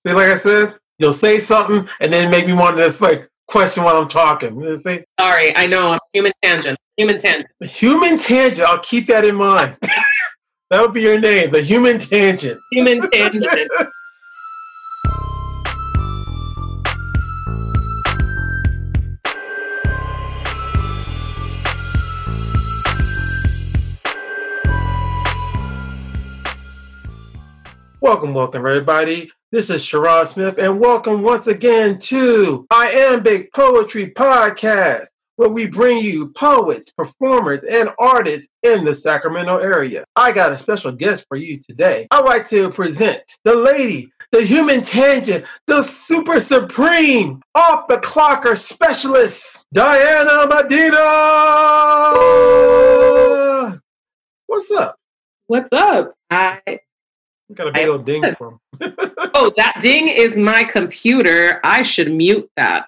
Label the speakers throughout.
Speaker 1: See, like I said, you'll say something and then make me want to just like question what I'm talking. You know, see?
Speaker 2: Sorry, I know. Human tangent. Human tangent.
Speaker 1: Human tangent. I'll keep that in mind. That would be your name, the Human Tangent.
Speaker 2: Human tangent.
Speaker 1: Welcome, everybody. This is Sherrod Smith, and welcome once again to Iambic Poetry Podcast, where we bring you poets, performers, and artists in the Sacramento area. I got a special guest for you today. I'd like to present the lady, the Human Tangent, the super supreme, off-the-clocker specialist, Diana Medina! What's up?
Speaker 2: What's up?
Speaker 1: Got a big old ding from.
Speaker 2: Oh, that ding is my computer. I should mute that.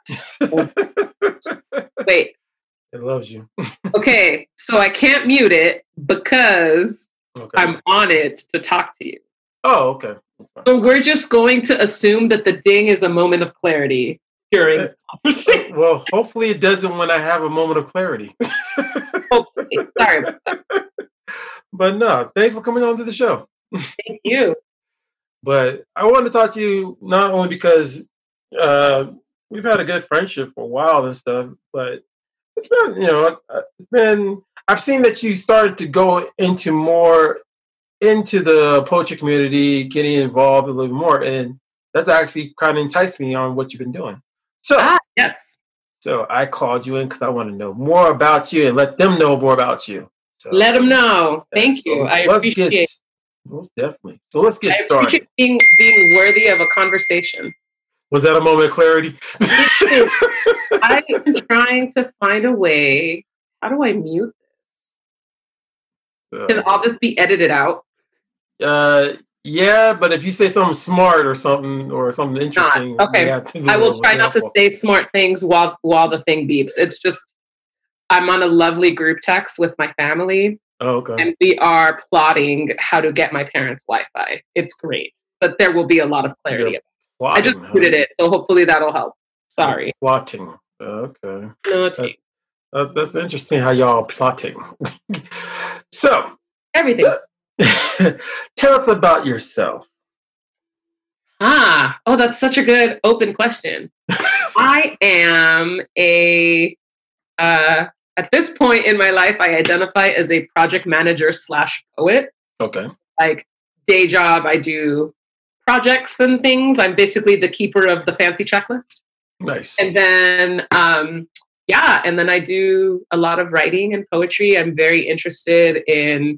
Speaker 2: Wait.
Speaker 1: It loves you.
Speaker 2: Okay, so I can't mute it because I'm on it to talk to you.
Speaker 1: Oh, okay.
Speaker 2: So we're just going to assume that the ding is a moment of clarity during the conversation.
Speaker 1: Well, hopefully it doesn't when I have a moment of clarity.
Speaker 2: Hopefully. Sorry about that.
Speaker 1: But no, thanks for coming on to the show.
Speaker 2: Thank you.
Speaker 1: But I wanted to talk to you not only because we've had a good friendship for a while and stuff, but it's been, I've seen that you started to go into more into the poetry community, getting involved a little more, and that's actually kind of enticed me on what you've been doing. So,
Speaker 2: yes.
Speaker 1: So I called you in because I want to know more about you and let them know more about you. So,
Speaker 2: let them know. Thank you. I appreciate it.
Speaker 1: Most definitely. So let's get started.
Speaker 2: Being worthy of a conversation.
Speaker 1: Was that a moment of clarity?
Speaker 2: I'm trying to find a way. How do I mute this? Can all this be edited out?
Speaker 1: Yeah, but if you say something smart or something interesting,
Speaker 2: okay. I will try not to say smart things while the thing beeps. It's just I'm on a lovely group text with my family.
Speaker 1: Oh, okay.
Speaker 2: And we are plotting how to get my parents' Wi-Fi. It's great, but there will be a lot of clarity. I just muted it, so hopefully that'll help. Sorry.
Speaker 1: Plotting. Okay.
Speaker 2: No,
Speaker 1: that's interesting how y'all plotting. So
Speaker 2: everything.
Speaker 1: Tell us about yourself.
Speaker 2: Oh, that's such a good open question. I am at this point in my life, I identify as a project manager / poet.
Speaker 1: Okay.
Speaker 2: Like day job, I do projects and things. I'm basically the keeper of the fancy checklist.
Speaker 1: Nice.
Speaker 2: And then, and then I do a lot of writing and poetry. I'm very interested in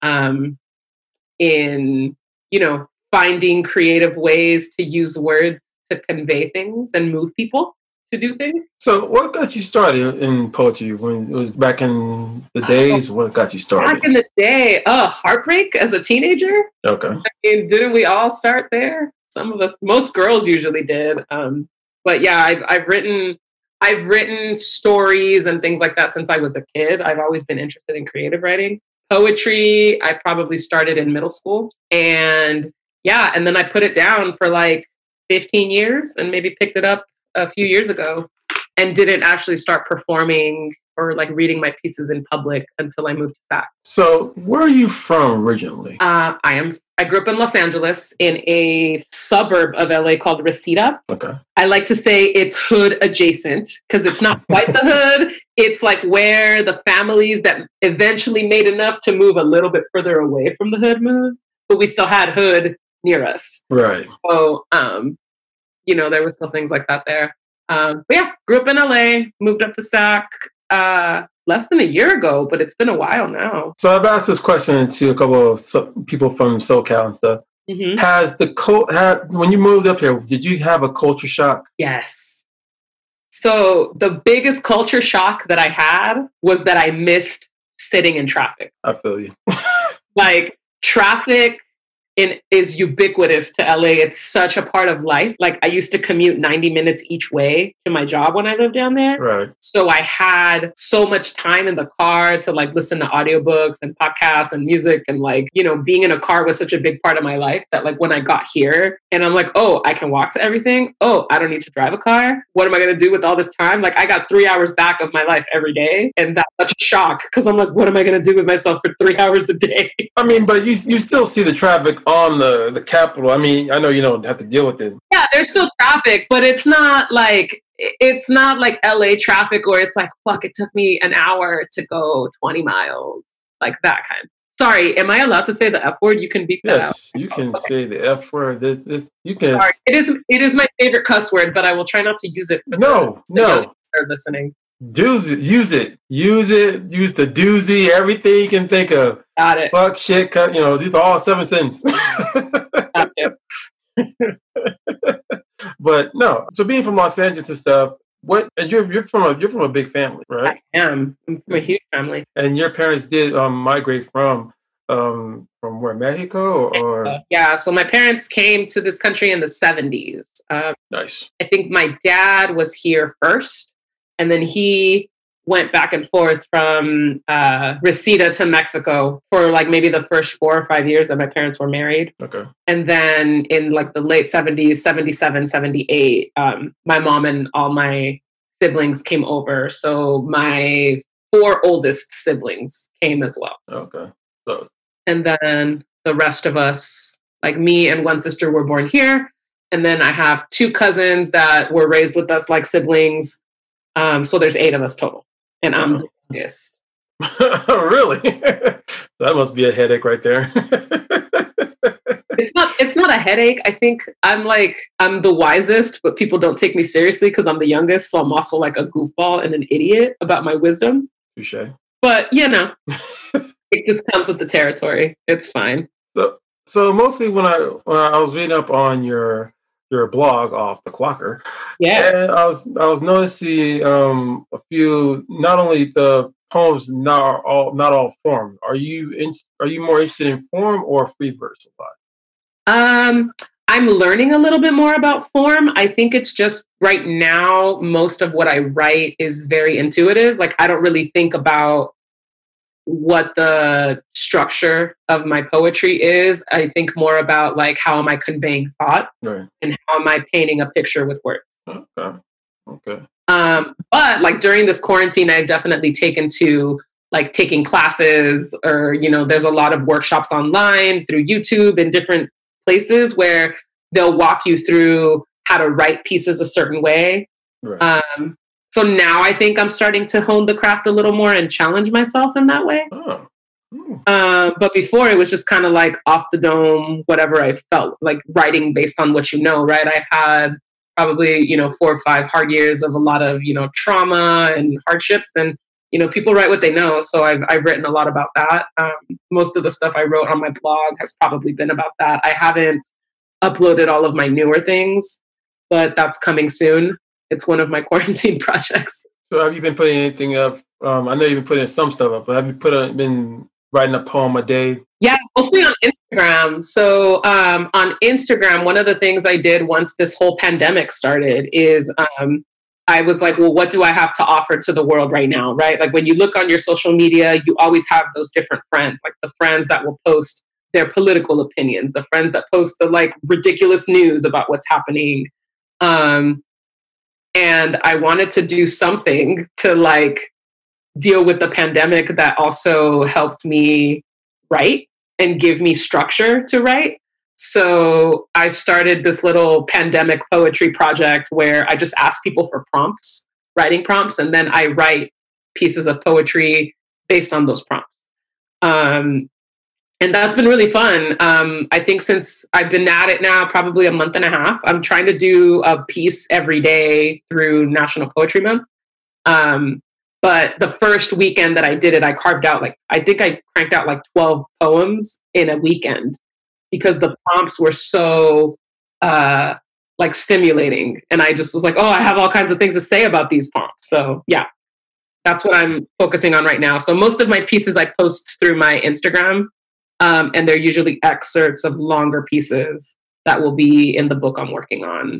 Speaker 2: finding creative ways to use words to convey things and move people to do things.
Speaker 1: So what got you started in poetry when it was back in the days? What got you started?
Speaker 2: Back in the day, heartbreak as a teenager.
Speaker 1: Okay.
Speaker 2: I mean, didn't we all start there? Some of us, most girls usually did. But yeah, I've written stories and things like that since I was a kid. I've always been interested in creative writing. Poetry, I probably started in middle school. And then I put it down for like 15 years and maybe picked it up a few years ago and didn't actually start performing or like reading my pieces in public until I moved to SAC.
Speaker 1: So where are you from originally?
Speaker 2: I grew up in Los Angeles in a suburb of LA called Reseda.
Speaker 1: Okay.
Speaker 2: I like to say it's hood adjacent because it's not quite the hood. It's like where the families that eventually made enough to move a little bit further away from the hood moved, but we still had hood near us.
Speaker 1: Right.
Speaker 2: So, there were still things like that there. But yeah, grew up in LA, moved up to SAC less than a year ago, but it's been a while now.
Speaker 1: So I've asked this question to a couple of people from SoCal and stuff. Mm-hmm. When you moved up here, did you have a culture shock?
Speaker 2: Yes. So the biggest culture shock that I had was that I missed sitting in traffic.
Speaker 1: I feel you.
Speaker 2: Like traffic is ubiquitous to LA. It's such a part of life. Like I used to commute 90 minutes each way to my job when I lived down there.
Speaker 1: Right.
Speaker 2: So I had so much time in the car to like listen to audiobooks and podcasts and music, and like, you know, being in a car was such a big part of my life that like when I got here and I'm like, oh, I can walk to everything. Oh, I don't need to drive a car. What am I going to do with all this time? Like I got 3 hours back of my life every day. And that's such a shock because I'm like, what am I going to do with myself for 3 hours a day?
Speaker 1: I mean, but you still see the traffic on the Capitol. I mean, I know you don't have to deal with it.
Speaker 2: Yeah, there's still traffic, but it's not like LA traffic where it's like, fuck, it took me an hour to go 20 miles, like that kind. Sorry, am I allowed to say the F word? You can beep that out.
Speaker 1: Yes, you can say the F word. This you can.
Speaker 2: Sorry, it is my favorite cuss word, but I will try not to use it. For
Speaker 1: no.
Speaker 2: Young are listening.
Speaker 1: Use it. Use the doozy. Everything you can think of.
Speaker 2: Got it.
Speaker 1: Fuck, shit, cut. You know, these are all 7 cents.
Speaker 2: Gotcha.
Speaker 1: But no. So being from Los Angeles and stuff, you're from a big family, right?
Speaker 2: I am. I'm from a huge family.
Speaker 1: And your parents did migrate from where, Mexico or?
Speaker 2: Yeah. So my parents came to this country in the 70s.
Speaker 1: Nice.
Speaker 2: I think my dad was here first, and then he went back and forth from Reseda to Mexico for like maybe the first 4 or 5 years that my parents were married.
Speaker 1: Okay.
Speaker 2: And then in like the late 70s, 77, 78, my mom and all my siblings came over. So my 4 oldest siblings came as well.
Speaker 1: Okay. So.
Speaker 2: And then the rest of us, like me and one sister, were born here. And then I have 2 cousins that were raised with us like siblings. So there's 8 of us total. And I'm the youngest.
Speaker 1: Really? That must be a headache right there.
Speaker 2: It's not a headache. I think I'm the wisest, but people don't take me seriously because I'm the youngest. So I'm also like a goofball and an idiot about my wisdom.
Speaker 1: Touche.
Speaker 2: But you know, it just comes with the territory. It's fine.
Speaker 1: So mostly when I was reading up on your blog off the Clocker,
Speaker 2: yeah,
Speaker 1: and I was noticing a few, not only the poems, not all form. Are you more interested in form or free verse a lot?
Speaker 2: I'm learning a little bit more about form. I think it's just right now most of what I write is very intuitive. Like I don't really think about what the structure of my poetry is. I think more about like how am I conveying thought,
Speaker 1: right,
Speaker 2: and how am I painting a picture with words.
Speaker 1: Okay.
Speaker 2: But like during this quarantine, I've definitely taken to like taking classes, or you know, there's a lot of workshops online through YouTube and different places where they'll walk you through how to write pieces a certain way.
Speaker 1: Right.
Speaker 2: So now I think I'm starting to hone the craft a little more and challenge myself in that way.
Speaker 1: Oh.
Speaker 2: But before it was just kind of like off the dome, whatever I felt like writing based on what you know, right? I've had probably, 4 or 5 hard years of a lot of, trauma and hardships, and, people write what they know. So I've written a lot about that. Most of the stuff I wrote on my blog has probably been about that. I haven't uploaded all of my newer things, but that's coming soon. It's one of my quarantine projects.
Speaker 1: So have you been putting anything up? I know you've been putting some stuff up, but have you been writing a poem a day? Yeah,
Speaker 2: mostly on Instagram. So on Instagram, one of the things I did once this whole pandemic started is I was like, well, what do I have to offer to the world right now, right? Like when you look on your social media, you always have those different friends, like the friends that will post their political opinions, the friends that post the like ridiculous news about what's happening. And I wanted to do something to like deal with the pandemic that also helped me write and give me structure to write. So I started this little pandemic poetry project where I just ask people for prompts, writing prompts, and then I write pieces of poetry based on those prompts. And that's been really fun. I think since I've been at it now, probably a month and a half, I'm trying to do a piece every day through National Poetry Month. But the first weekend that I did it, I carved out I cranked out like 12 poems in a weekend because the prompts were so stimulating. And I just was like, oh, I have all kinds of things to say about these prompts. So yeah, that's what I'm focusing on right now. So most of my pieces I post through my Instagram. And they're usually excerpts of longer pieces that will be in the book I'm working on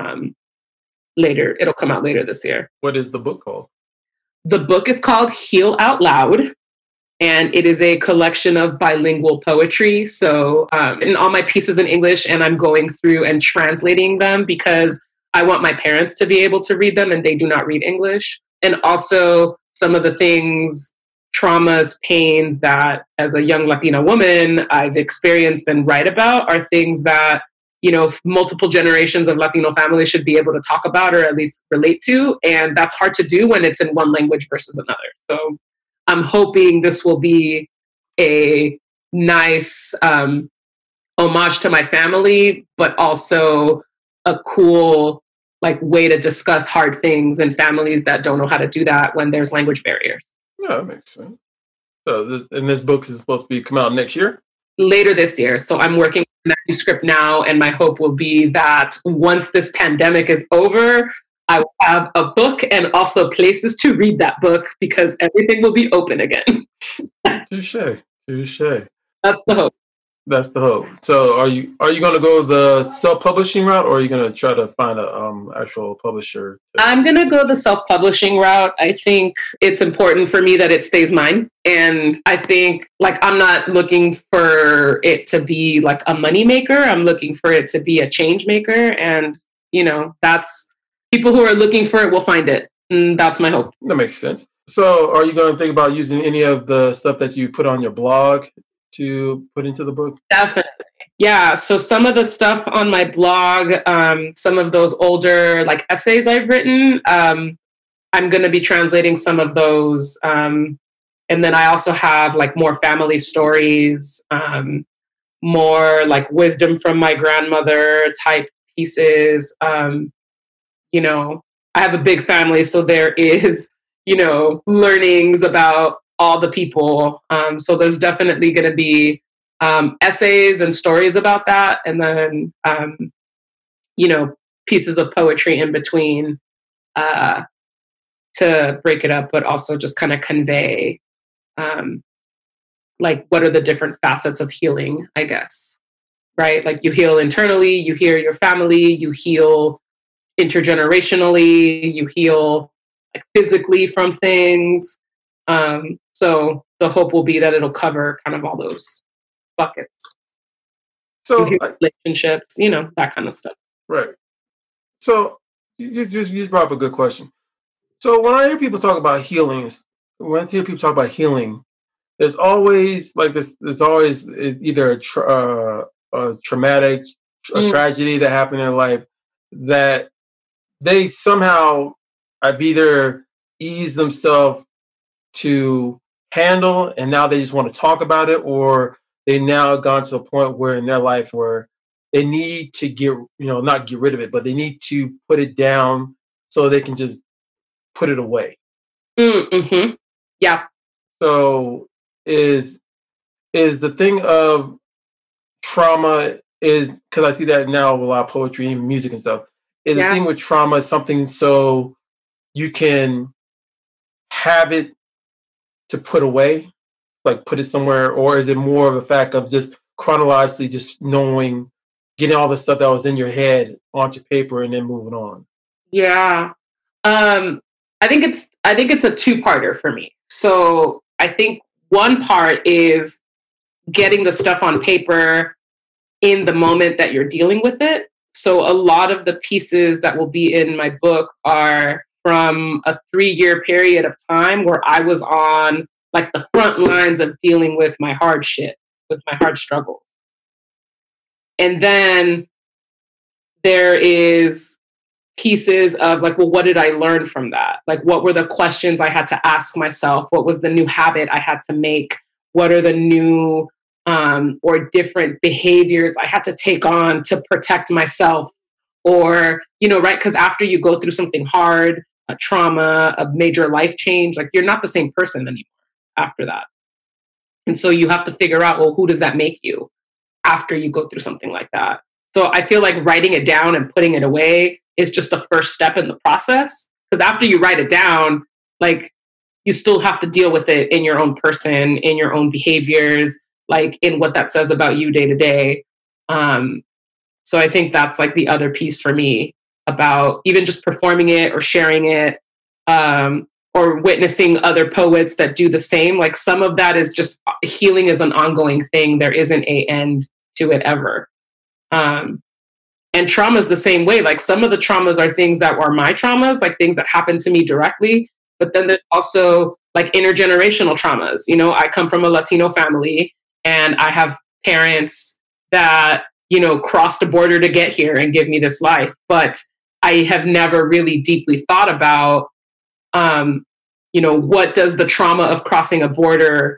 Speaker 2: later. It'll come out later this year.
Speaker 1: What is the book called?
Speaker 2: The book is called Heal Out Loud, and it is a collection of bilingual poetry. So, and all my pieces in English, and I'm going through and translating them because I want my parents to be able to read them, and they do not read English. And also some of the things, traumas, pains that as a young Latina woman I've experienced and write about are things that, you know, multiple generations of Latino families should be able to talk about or at least relate to. And that's hard to do when it's in one language versus another. So I'm hoping this will be a nice homage to my family, but also a cool way to discuss hard things in families that don't know how to do that when there's language barriers.
Speaker 1: Yeah, that makes sense. So, and this book is supposed to be come out next year?
Speaker 2: Later this year. So I'm working on the manuscript now, and my hope will be that once this pandemic is over, I will have a book and also places to read that book because everything will be open again.
Speaker 1: Touche.
Speaker 2: That's the hope.
Speaker 1: That's the hope. So are you going to go the self-publishing route, or are you going to try to find a actual publisher?
Speaker 2: I'm going to go the self-publishing route. I think it's important for me that it stays mine. And I think I'm not looking for it to be like a money maker. I'm looking for it to be a change maker. And, you know, that's people who are looking for it will find it. And that's my hope.
Speaker 1: That makes sense. So are you going to think about using any of the stuff that you put on your blog to put into the book?
Speaker 2: Definitely. Yeah. So some of the stuff on my blog, some of those older essays I've written, I'm going to be translating some of those. And then I also have more family stories, more wisdom from my grandmother type pieces. You know, I have a big family, so there is, you know, learnings about all the people. So there's definitely going to be essays and stories about that. And then, you know, pieces of poetry in between to break it up, but also just kind of convey what are the different facets of healing, I guess, right? You heal internally, you heal your family, you heal intergenerationally, you heal physically from things. So the hope will be that it'll cover kind of all those buckets.
Speaker 1: So
Speaker 2: relationships, you know, that kind of stuff.
Speaker 1: Right. So you brought up a good question. So when I hear people talk about healing, there's always there's always either a traumatic a tragedy that happened in life that they somehow have either eased themselves to handle, and now they just want to talk about it, or they now gone to a point where in their life where they need to not get rid of it, but they need to put it down so they can just put it away.
Speaker 2: Mm-hmm. Yeah.
Speaker 1: So is the thing of trauma is, because I see that now with a lot of poetry and music and stuff, is the thing with trauma is something so you can have it to put away, put it somewhere, or is it more of a fact of just chronologically just knowing, getting all the stuff that was in your head onto paper and then moving on?
Speaker 2: Yeah. I think it's a two-parter for me. So I think one part is getting the stuff on paper in the moment that you're dealing with it. So a lot of the pieces that will be in my book are from a 3-year period of time where I was on the front lines of dealing with my hard shit, with my hard struggles. And then there is pieces of what did I learn from that? What were the questions I had to ask myself? What was the new habit I had to make? What are the new or different behaviors I had to take on to protect myself? Or, right? Because after you go through something hard, a trauma, a major life change, you're not the same person anymore after that. And so you have to figure out, well, who does that make you after you go through something like that? So I feel like writing it down and putting it away is just the first step in the process. Because after you write it down, you still have to deal with it in your own person, in your own behaviors, like in what that says about you day to day. So I think that's like the other piece for me about even just performing it or sharing it, or witnessing other poets that do the same. Like some of that is just healing is an ongoing thing. There isn't a end to it ever. And trauma is the same way. Like some of the traumas are things that are my traumas, like things that happen to me directly. But then there's also like intergenerational traumas. You know, I come from a Latino family and I have parents that, you know, crossed a border to get here and give me this life. But I have never really deeply thought about, you know, what does the trauma of crossing a border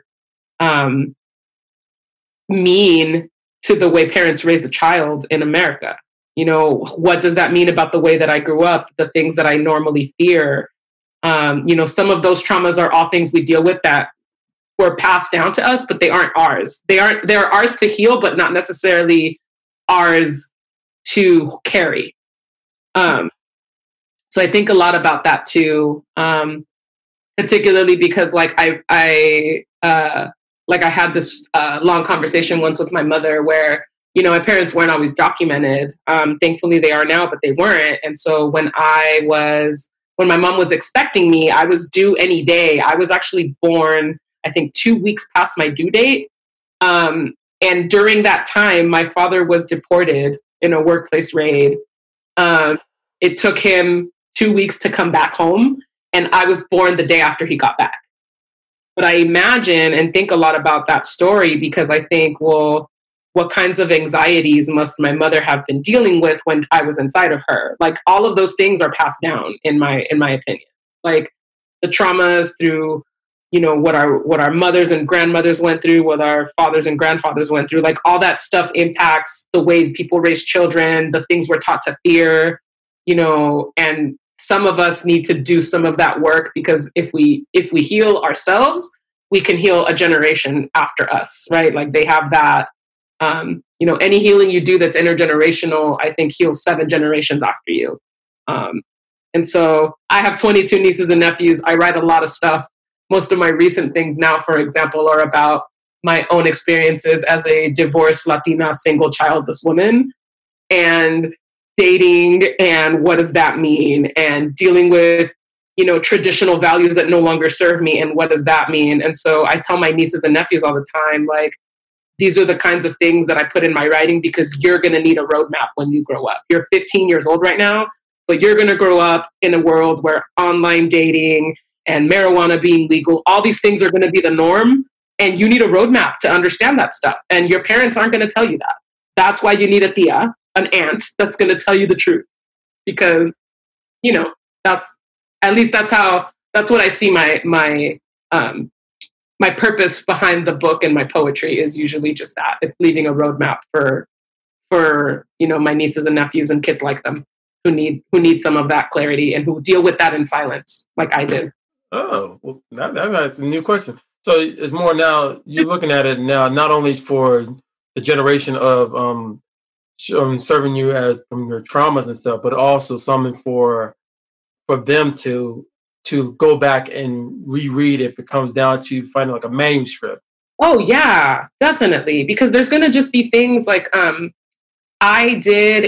Speaker 2: mean to the way parents raise a child in America? You know, what does that mean about the way that I grew up, the things that I normally fear? You know, some of those traumas are all things we deal with that were passed down to us, but they aren't ours. They're ours to heal, but not necessarily ours to carry. So I think a lot about that too, particularly because like I had this long conversation once with my mother where, you know, my parents weren't always documented. Thankfully they are now, but they weren't. And so when my mom was expecting me, I was due any day. I was actually born, I think 2 weeks past my due date. And during that time, my father was deported in a workplace raid. It took him 2 weeks to come back home, and I was born the day after he got back. But I imagine and think a lot about that story because I think, well, what kinds of anxieties must my mother have been dealing with when I was inside of her? Like all of those things are passed down in my opinion. Like the traumas through, you know, what our mothers and grandmothers went through, what our fathers and grandfathers went through, like all that stuff impacts the way people raise children, the things we're taught to fear, you know, and some of us need to do some of that work because if we heal ourselves, we can heal a generation after us, right? Like they have that, you know, any healing you do that's intergenerational, I think heals 7 generations after you. And so I have 22 nieces and nephews. I write a lot of stuff. Most of my recent things now, for example, are about my own experiences as a divorced Latina single childless woman and dating and what does that mean and dealing with, you know, traditional values that no longer serve me and what does that mean? And so I tell my nieces and nephews all the time, like, these are the kinds of things that I put in my writing because you're going to need a roadmap when you grow up. You're 15 years old right now, but you're going to grow up in a world where online dating and marijuana being legal, all these things are going to be the norm. And you need a roadmap to understand that stuff. And your parents aren't going to tell you that. That's why you need a tia, an aunt, that's going to tell you the truth. Because, you know, that's what I see my purpose behind the book and my poetry is usually just that. It's leaving a roadmap for, you know, my nieces and nephews and kids like them who need some of that clarity and who deal with that in silence like I did.
Speaker 1: Oh, well, that's a new question. So it's more now you're looking at it now, not only for the generation of serving you as from your traumas and stuff, but also something for them to go back and reread if it comes down to finding like a manuscript.
Speaker 2: Oh yeah, definitely. Because there's gonna just be things like I did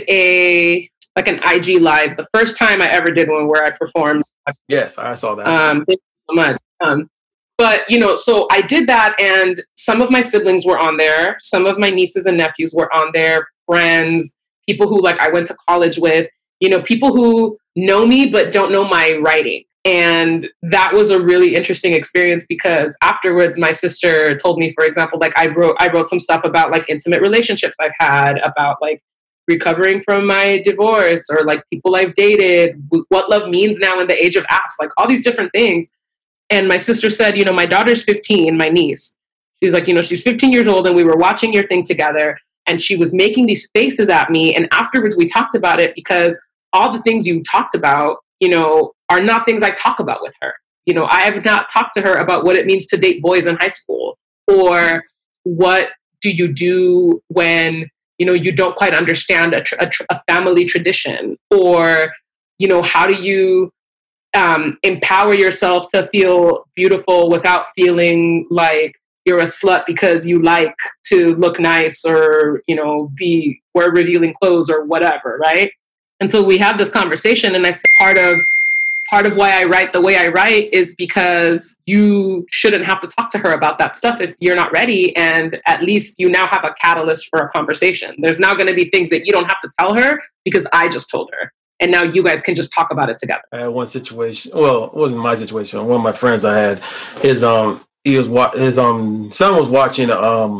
Speaker 2: an IG live the first time I ever did one where I performed.
Speaker 1: Yes, I saw that.
Speaker 2: Thank you so much. But, you know, so I did that and some of my siblings were on there. Some of my nieces and nephews were on there, friends, people who like I went to college with, you know, people who know me but don't know my writing. And that was a really interesting experience because afterwards my sister told me, for example, like I wrote some stuff about like intimate relationships I've had, about like recovering from my divorce or like people I've dated, what love means now in the age of apps, like all these different things. And my sister said, you know, my daughter's 15, my niece. She's like, you know, she's 15 years old and we were watching your thing together and she was making these faces at me. And afterwards we talked about it because all the things you talked about, you know, are not things I talk about with her. You know, I have not talked to her about what it means to date boys in high school or what do you do when, you know, you don't quite understand a family tradition or, you know, how do you empower yourself to feel beautiful without feeling like you're a slut because you like to look nice or, wear revealing clothes or whatever, right? And so we have this conversation, and I said part of why I write the way I write is because you shouldn't have to talk to her about that stuff if you're not ready. And at least you now have a catalyst for a conversation. There's now going to be things that you don't have to tell her because I just told her. And now you guys can just talk about it together.
Speaker 1: I had one situation. Well, it wasn't my situation. One of my friends I had, his son was watching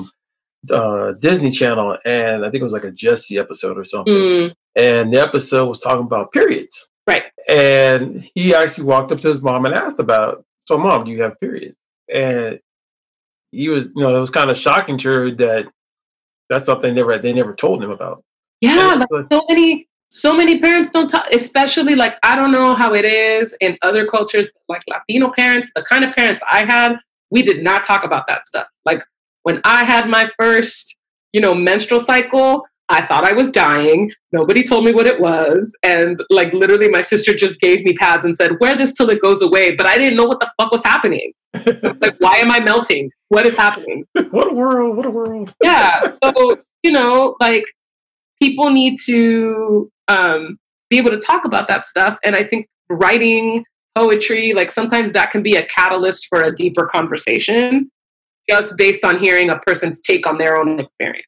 Speaker 1: Disney Channel, and I think it was like a Jessie episode or something. And the episode was talking about periods.
Speaker 2: Right.
Speaker 1: And he actually walked up to his mom and asked about, so Mom, do you have periods? And he was, it was kind of shocking to her that that's something they never told him about.
Speaker 2: Yeah, so many parents don't talk, especially like, I don't know how it is in other cultures, like Latino parents, the kind of parents I had, we did not talk about that stuff. Like when I had my first, menstrual cycle, I thought I was dying. Nobody told me what it was. And like literally my sister just gave me pads and said, wear this till it goes away. But I didn't know what the fuck was happening. Like, why am I melting? What is happening?
Speaker 1: What a world.
Speaker 2: Yeah. So, like people need to be able to talk about that stuff. And I think writing poetry, like sometimes that can be a catalyst for a deeper conversation just based on hearing a person's take on their own experience.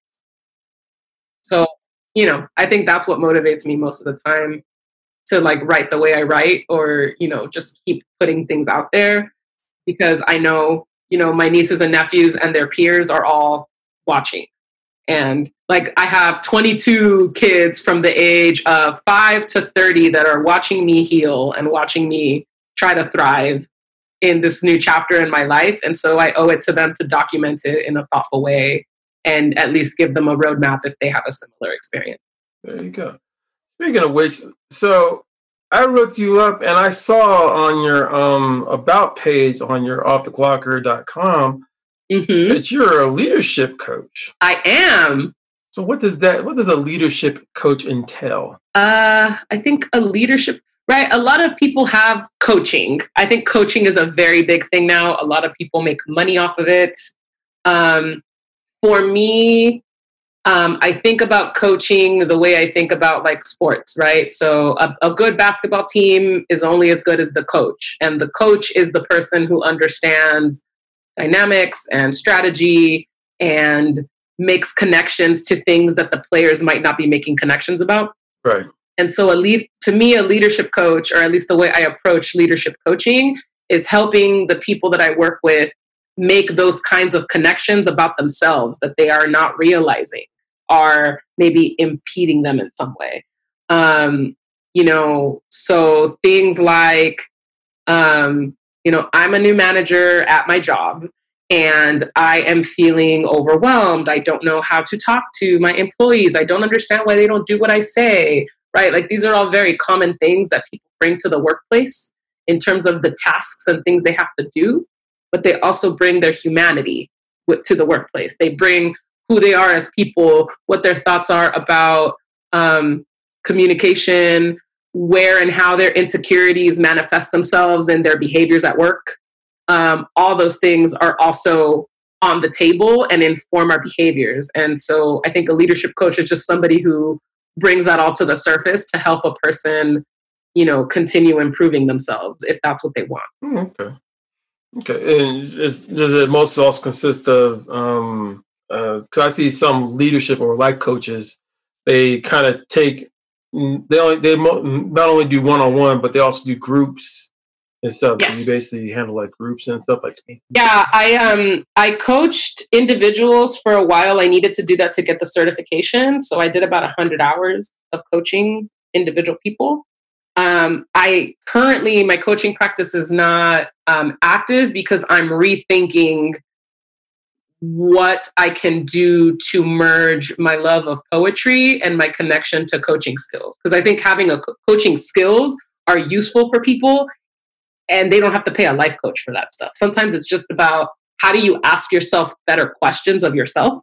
Speaker 2: So, I think that's what motivates me most of the time to like write the way I write or, just keep putting things out there because I know, my nieces and nephews and their peers are all watching. And like I have 22 kids from the age of 5 to 30 that are watching me heal and watching me try to thrive in this new chapter in my life. And so I owe it to them to document it in a thoughtful way and at least give them a roadmap if they have a similar experience.
Speaker 1: There you go. Speaking of which, so I looked you up and I saw on your about page on your offtheclocker.com that you're a leadership coach.
Speaker 2: I am.
Speaker 1: So what does a leadership coach entail?
Speaker 2: I think a leadership, right? A lot of people have coaching. I think coaching is a very big thing now. A lot of people make money off of it. For me, I think about coaching the way I think about like sports, right? So a good basketball team is only as good as the coach. And the coach is the person who understands dynamics and strategy and makes connections to things that the players might not be making connections about.
Speaker 1: Right.
Speaker 2: And so to me, a leadership coach, or at least the way I approach leadership coaching, is helping the people that I work with make those kinds of connections about themselves that they are not realizing are maybe impeding them in some way. So things like, I'm a new manager at my job and I am feeling overwhelmed. I don't know how to talk to my employees. I don't understand why they don't do what I say, right? Like these are all very common things that people bring to the workplace in terms of the tasks and things they have to do, but they also bring their humanity to the workplace. They bring who they are as people, what their thoughts are about communication, where and how their insecurities manifest themselves in their behaviors at work. All those things are also on the table and inform our behaviors. And so I think a leadership coach is just somebody who brings that all to the surface to help a person, continue improving themselves if that's what they want.
Speaker 1: Okay. And does it mostly also consist of, because I see some leadership or life coaches, they kind of take, they not only do one-on-one, but they also do groups and stuff. Yes. So you basically handle like groups and stuff like speaking.
Speaker 2: Yeah, I coached individuals for a while. I needed to do that to get the certification. So I did about 100 hours of coaching individual people. My coaching practice is not active because I'm rethinking what I can do to merge my love of poetry and my connection to coaching skills. Because I think having coaching skills are useful for people and they don't have to pay a life coach for that stuff. Sometimes it's just about how do you ask yourself better questions of yourself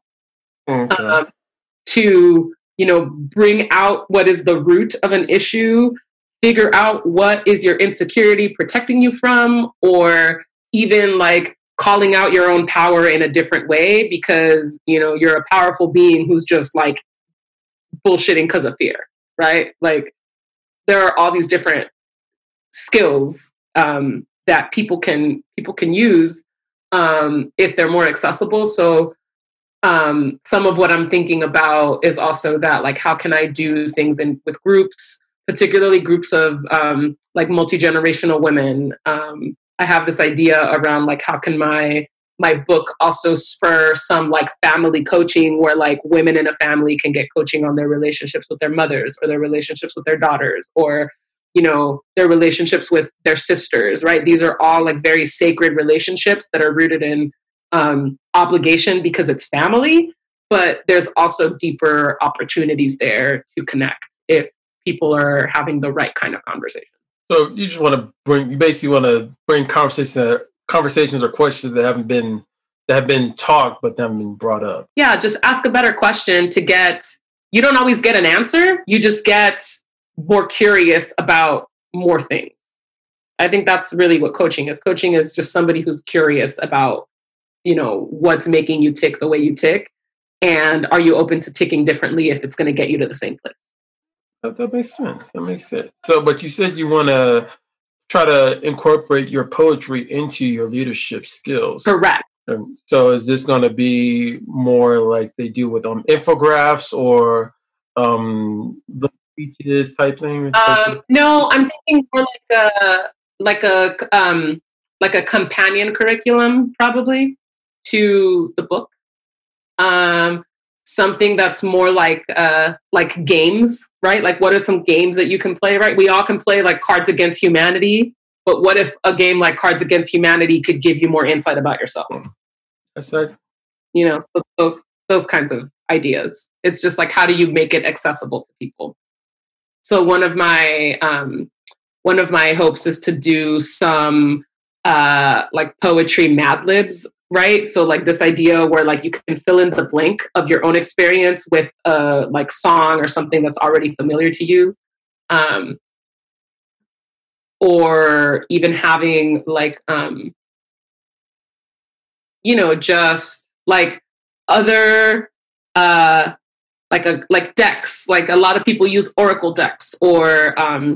Speaker 2: to, bring out what is the root of an issue, figure out what is your insecurity protecting you from, or even like calling out your own power in a different way because, you know, you're a powerful being who's just like bullshitting because of fear, right? Like there are all these different skills that people can use if they're more accessible. So some of what I'm thinking about is also that, like, how can I do things with groups, particularly groups of like multi-generational women. I have this idea around like how can my book also spur some like family coaching where like women in a family can get coaching on their relationships with their mothers or their relationships with their daughters or, you know, their relationships with their sisters, right? These are all like very sacred relationships that are rooted in obligation because it's family, but there's also deeper opportunities there to connect if people are having the right kind of conversation.
Speaker 1: So you just want to bring conversations or questions that have been talked but haven't been brought up.
Speaker 2: Yeah, just ask a better question to get. You don't always get an answer. You just get more curious about more things. I think that's really what coaching is. Coaching is just somebody who's curious about, you know, what's making you tick the way you tick, and are you open to ticking differently if it's going to get you to the same place.
Speaker 1: That makes sense. So, but you said you want to try to incorporate your poetry into your leadership skills.
Speaker 2: Correct.
Speaker 1: So is this going to be more like they do with infographics or the speeches type thing?
Speaker 2: No, I'm thinking more like a companion curriculum probably to the book. Something that's more like games, right? Like what are some games that you can play, right? We all can play like Cards Against Humanity, but what if a game like Cards Against Humanity could give you more insight about yourself?
Speaker 1: That's like,
Speaker 2: you know, so those kinds of ideas. It's just like, how do you make it accessible to people? So one of my hopes is to do some like poetry Mad Libs, right? So like this idea where like you can fill in the blank of your own experience with a like song or something that's already familiar to you. Or even having like, you know, just like other, like decks, like a lot of people use Oracle decks or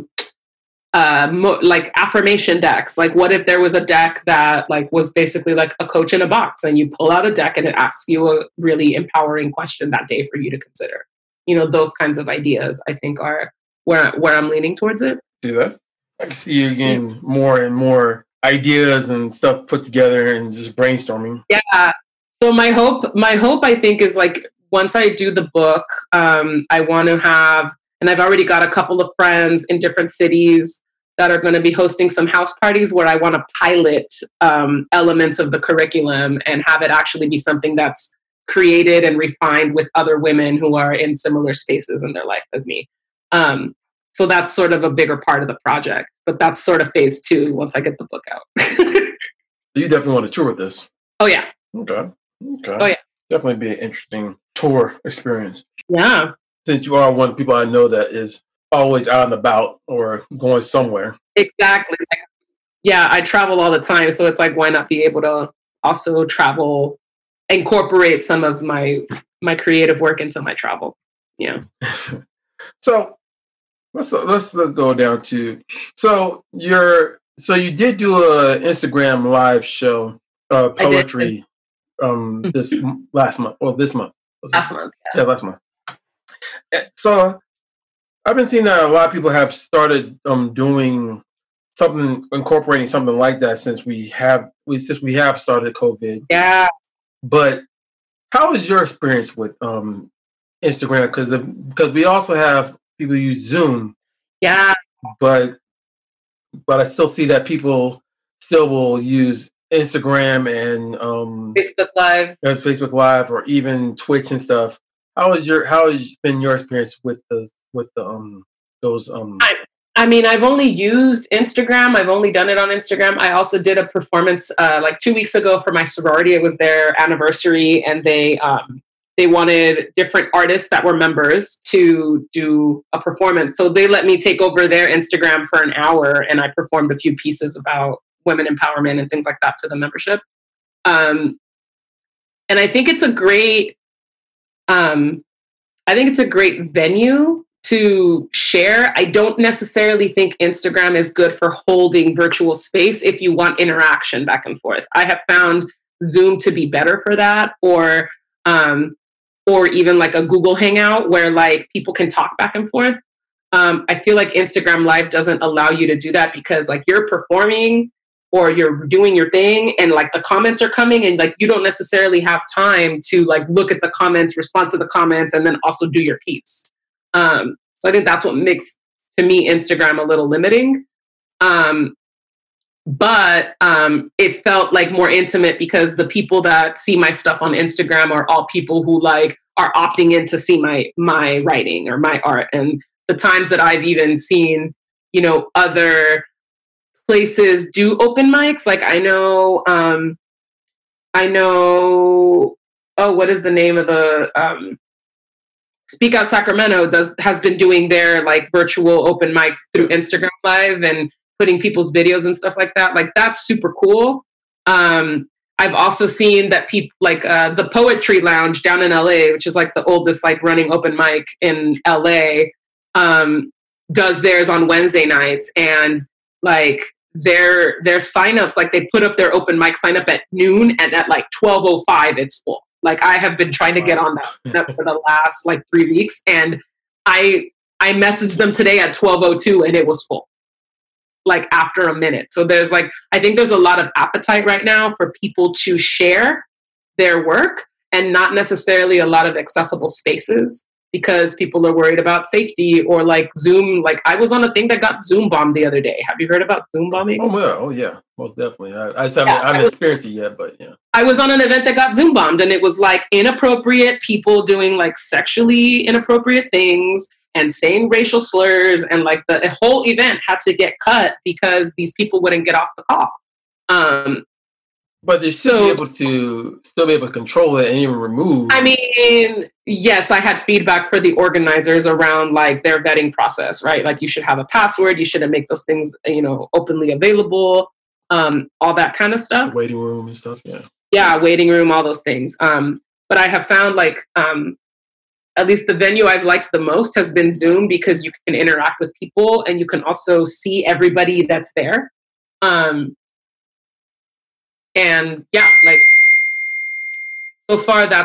Speaker 2: like affirmation decks. Like what if there was a deck that like was basically like a coach in a box and you pull out a deck and it asks you a really empowering question that day for you to consider. You know, those kinds of ideas I think are where I'm leaning towards it.
Speaker 1: See that? I can see you getting more and more ideas and stuff put together and just brainstorming.
Speaker 2: Yeah. So my hope I think is like once I do the book, I want to have, and I've already got a couple of friends in different cities that are going to be hosting some house parties where I want to pilot elements of the curriculum and have it actually be something that's created and refined with other women who are in similar spaces in their life as me. So that's sort of a bigger part of the project, but that's sort of phase 2 once I get the book out.
Speaker 1: You definitely want to tour with this.
Speaker 2: Oh, yeah.
Speaker 1: Okay.
Speaker 2: Oh, yeah.
Speaker 1: Definitely be an interesting tour experience.
Speaker 2: Yeah.
Speaker 1: Since you are one of the people I know that is always out and about or going somewhere.
Speaker 2: Exactly. Yeah, I travel all the time. So it's like, why not be able to also travel, incorporate some of my creative work into my travel? Yeah.
Speaker 1: So let's go down to, so you did do a Instagram live show, poetry, this last month.
Speaker 2: Last month.
Speaker 1: Yeah, last month. So I've been seeing that a lot of people have started doing something, incorporating something like that since we have started COVID.
Speaker 2: Yeah.
Speaker 1: But how is your experience with Instagram? Because we also have people use Zoom.
Speaker 2: Yeah.
Speaker 1: But I still see that people still will use Instagram and Facebook Live, or even Twitch and stuff. How has been your experience with those?
Speaker 2: I mean, I've only used Instagram. I've only done it on Instagram. I also did a performance like 2 weeks ago for my sorority. It was their anniversary, and they wanted different artists that were members to do a performance. So they let me take over their Instagram for an hour, and I performed a few pieces about women empowerment and things like that to the membership. And I think it's a great, venue to share. I don't necessarily think Instagram is good for holding virtual space if you want interaction back and forth. I have found Zoom to be better for that, or even like a Google Hangout where like people can talk back and forth. I feel like Instagram Live doesn't allow you to do that because like you're performing or you're doing your thing and like the comments are coming and like you don't necessarily have time to like look at the comments, respond to the comments, and then also do your piece. So I think that's what makes, to me, Instagram a little limiting. But it felt like more intimate because the people that see my stuff on Instagram are all people who like are opting in to see my writing or my art. And the times that I've even seen, other places do open mics, like I know, what is the name of the Speak Out Sacramento has been doing their like virtual open mics through Instagram Live and putting people's videos and stuff like that. Like that's super cool. I've also seen that people like the Poetry Lounge down in LA, which is like the oldest like running open mic in LA, does theirs on Wednesday nights, and like their signups, like they put up their open mic sign up at noon, and at like 12:05 it's full. Like I have been trying to get on that for the last like 3 weeks, and I messaged them today at 12:02 and it was full, like after a minute. So there's like, I think there's a lot of appetite right now for people to share their work and not necessarily a lot of accessible spaces because people are worried about safety or like Zoom. Like I was on a thing that got Zoom bombed the other day. Have you heard about Zoom bombing?
Speaker 1: Oh yeah, most definitely. I haven't experienced it yet, but yeah.
Speaker 2: I was on an event that got Zoom bombed, and it was like inappropriate people doing like sexually inappropriate things and saying racial slurs, and like the whole event had to get cut because these people wouldn't get off the call.
Speaker 1: But they should be able to control it and even remove.
Speaker 2: I mean, yes, I had feedback for the organizers around like their vetting process, right? Like you should have a password, you shouldn't make those things, openly available, all that kind of stuff.
Speaker 1: Waiting room and stuff, yeah.
Speaker 2: Yeah, waiting room, all those things. But I have found like, at least the venue I've liked the most has been Zoom because you can interact with people and you can also see everybody that's there. And yeah, like so far that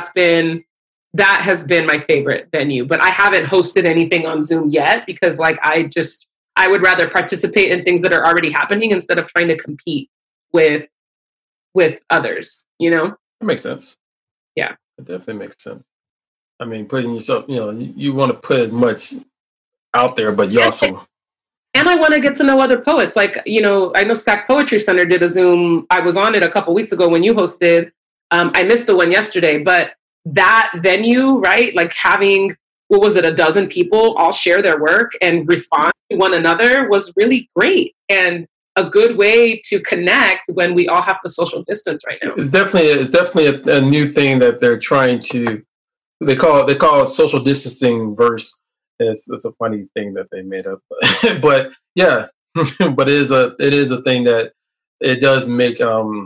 Speaker 2: has been my favorite venue, but I haven't hosted anything on Zoom yet because like I would rather participate in things that are already happening instead of trying to compete with others,
Speaker 1: That makes sense.
Speaker 2: Yeah.
Speaker 1: It definitely makes sense. I mean, putting yourself, you want to put as much out there, but you also...
Speaker 2: And I want to get to know other poets. Like, I know Stack Poetry Center did a Zoom. I was on it a couple weeks ago when you hosted. I missed the one yesterday, but that venue, right? Like having, a dozen people all share their work and respond to one another was really great and a good way to connect when we all have to social distance right now.
Speaker 1: It's definitely a new thing that they're trying to, they call it social distancing verse. It's a funny thing that they made up, but yeah, but it is a thing that it does make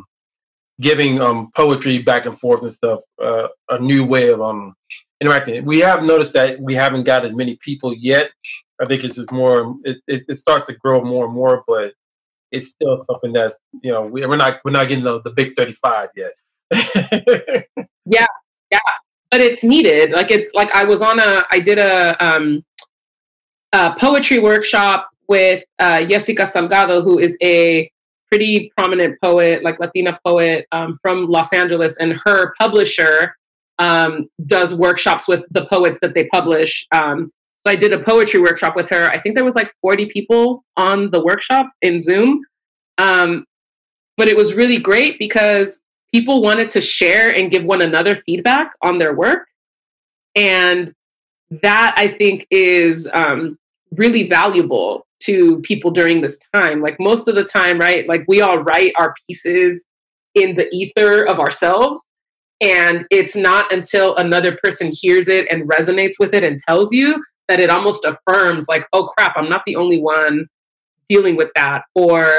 Speaker 1: giving poetry back and forth and stuff a new way of interacting. We have noticed that we haven't got as many people yet. I think it's just more. It starts to grow more and more, but it's still something that's we're not getting the big 35 yet.
Speaker 2: Yeah. But it's needed. Like it's like I did a poetry workshop with Jessica Salgado, who is a pretty prominent poet, like Latina poet from Los Angeles, and her publisher does workshops with the poets that they publish. So I did a poetry workshop with her. I think there was like 40 people on the workshop in Zoom. But it was really great because people wanted to share and give one another feedback on their work. And that I think is really valuable to people during this time. Like most of the time, right? Like we all write our pieces in the ether of ourselves. And it's not until another person hears it and resonates with it and tells you that it almost affirms like, oh crap, I'm not the only one dealing with that. Or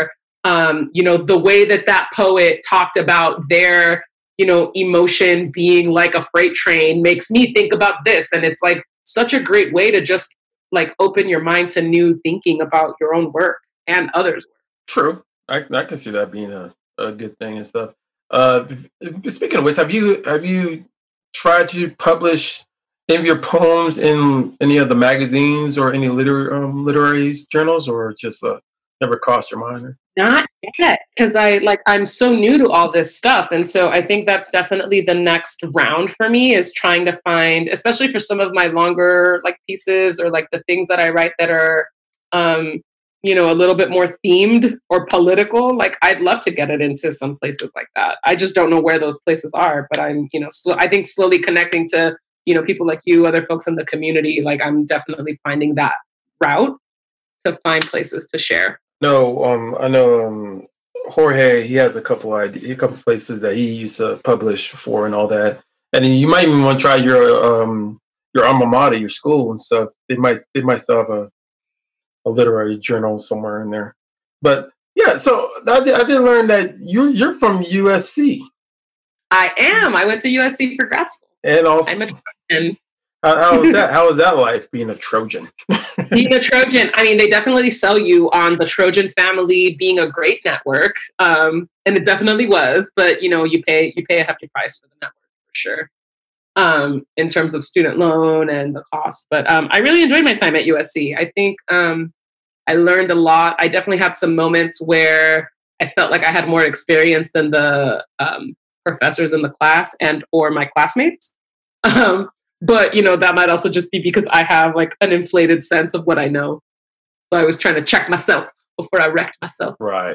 Speaker 2: The way that poet talked about their, emotion being like a freight train makes me think about this. And it's like such a great way to just like open your mind to new thinking about your own work and others' work.
Speaker 1: True. I can see that being a good thing and stuff. Speaking of which, have you tried to publish any of your poems in any of the magazines or any literary journals, or just never crossed your mind?
Speaker 2: Not yet, because I'm so new to all this stuff, and so I think that's definitely the next round for me, is trying to find, especially for some of my longer like pieces or like the things that I write that are a little bit more themed or political. Like I'd love to get it into some places like that. I just don't know where those places are, but I'm I think slowly connecting to people like you, other folks in the community. Like I'm definitely finding that route to find places to share.
Speaker 1: No, I know Jorge. He has a couple places that he used to publish for and all that. And you might even want to try your alma mater, your school and stuff. They might still have a literary journal somewhere in there. But yeah, so I did learn that you're from USC.
Speaker 2: I am. I went to USC for grad school.
Speaker 1: And also,
Speaker 2: I'm a Trojan.
Speaker 1: How is that? How is that life being a Trojan?
Speaker 2: Being a Trojan, I mean, they definitely sell you on the Trojan family being a great network, and it definitely was. But you pay a hefty price for the network for sure, in terms of student loan and the cost. But I really enjoyed my time at USC. I think I learned a lot. I definitely had some moments where I felt like I had more experience than the professors in the class and or my classmates. But that might also just be because I have like an inflated sense of what I know. So I was trying to check myself before I wrecked myself.
Speaker 1: Right.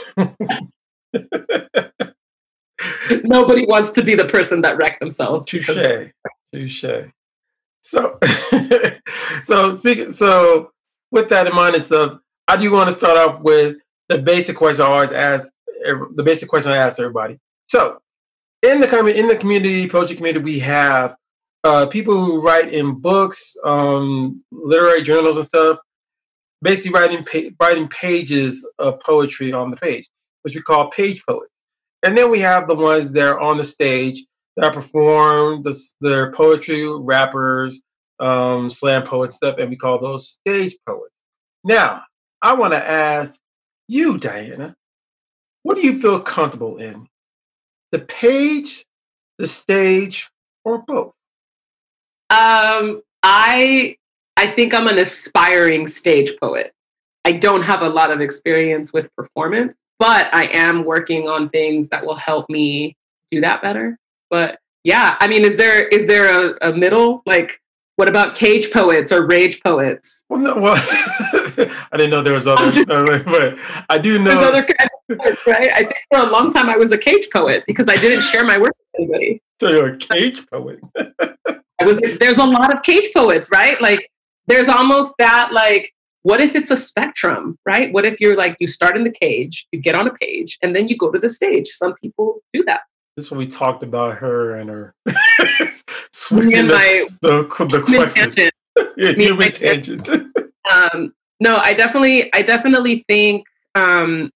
Speaker 2: Nobody wants to be the person that wrecked themselves.
Speaker 1: Touche. So, so with that in mind and stuff, I do want to start off with the basic question I always ask. The basic question I ask everybody. So, in the community, poetry community, we have people who write in books, literary journals and stuff, basically writing pages of poetry on the page, which we call page poets. And then we have the ones that are on the stage that perform their poetry, rappers, slam poets stuff, and we call those stage poets. Now, I want to ask you, Diana, what do you feel comfortable in? The page, the stage, or both?
Speaker 2: I think I'm an aspiring stage poet. I don't have a lot of experience with performance, but I am working on things that will help me do that better. But yeah, I mean, is there a middle? Like, what about cage poets or rage poets?
Speaker 1: Well, no, I didn't know there was other, but I do know
Speaker 2: there's other kinds of poets, right? I think for a long time I was a cage poet because I didn't share my work with anybody.
Speaker 1: So you're a cage poet.
Speaker 2: There's a lot of cage poets, right? Like, there's almost that, like, what if it's a spectrum, right? What if you're like, you start in the cage, you get on a page, and then you go to the stage? Some people do that.
Speaker 1: This is when we talked about her and her switching the question. Human tangent.
Speaker 2: No, I definitely think I'm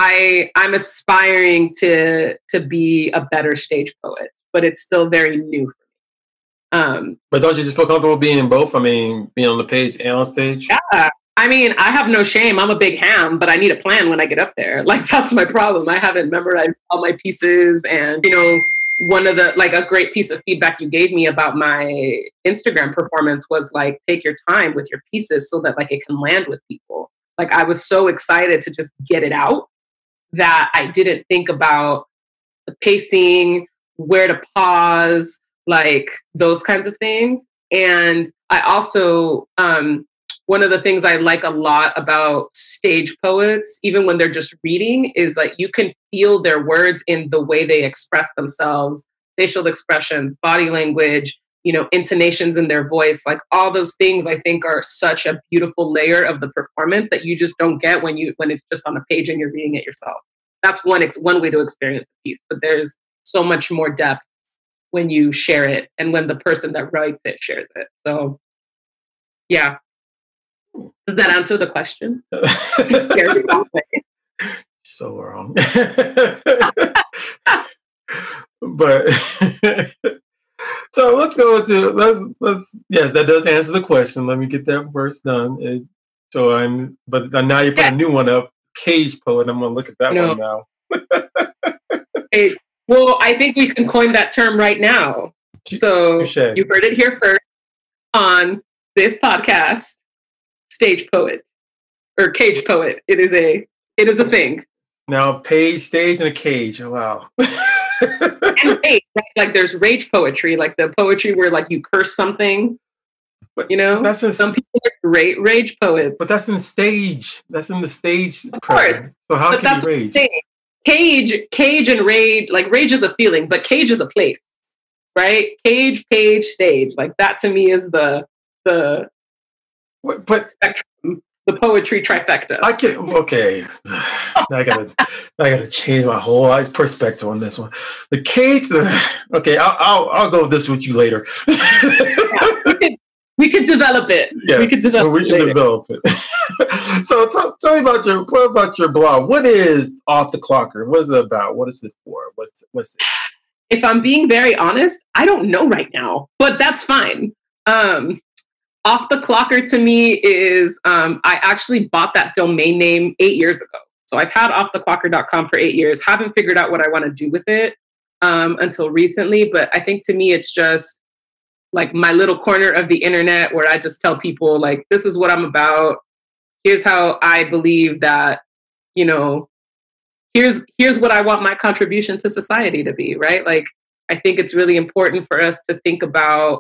Speaker 2: aspiring to be a better stage poet, but it's still very new for me.
Speaker 1: But don't you just feel comfortable being in both? I mean, being on the page and on stage?
Speaker 2: Yeah. I mean, I have no shame. I'm a big ham, but I need a plan when I get up there. Like, that's my problem. I haven't memorized all my pieces. And, one of the, like, a great piece of feedback you gave me about my Instagram performance was, like, take your time with your pieces so that, like, it can land with people. Like, I was so excited to just get it out that I didn't think about the pacing, where to pause, like those kinds of things. And I also, one of the things I like a lot about stage poets, even when they're just reading, is like you can feel their words in the way they express themselves, facial expressions, body language, intonations in their voice, like all those things I think are such a beautiful layer of the performance that you just don't get when it's just on a page and you're reading it yourself. That's one way to experience a piece, but there's so much more depth when you share it and when the person that writes it shares it. So, yeah. Does that answer the question?
Speaker 1: So wrong. But so let's go to let's yes, that does answer the question. Let me get that verse done. But now you put a new one up, Cage Poet. I'm gonna look at that one now.
Speaker 2: Hey, well, I think we can coin that term right now. So you heard it here first on this podcast, Stage Poet or Cage Poet. It is a thing.
Speaker 1: Now, page, stage, and a cage. Oh, wow.
Speaker 2: And rage, like there's rage poetry, like the poetry where like you curse something.
Speaker 1: But
Speaker 2: That's some people are great rage poets.
Speaker 1: But that's in stage. That's in the stage. Of course. So how can you rage?
Speaker 2: Cage and rage, like rage is a feeling, but cage is a place, right? Cage, page, stage. Like that to me is the spectrum, the poetry trifecta.
Speaker 1: Okay. I gotta change my whole perspective on this one. The cage. Okay, I'll go with this with you later.
Speaker 2: We could develop it.
Speaker 1: Yes, we can develop it. So tell me about your blog. What is Off the Clocker? What is it about? What is it for? What's it?
Speaker 2: If I'm being very honest, I don't know right now, but that's fine. Off the Clocker to me is I actually bought that domain name 8 years ago. So I've had offtheclocker.com for 8 years. Haven't figured out what I want to do with it until recently. But I think to me, it's just like my little corner of the internet where I just tell people like, this is what I'm about. Here's how I believe that, here's what I want my contribution to society to be, right? Like, I think it's really important for us to think about,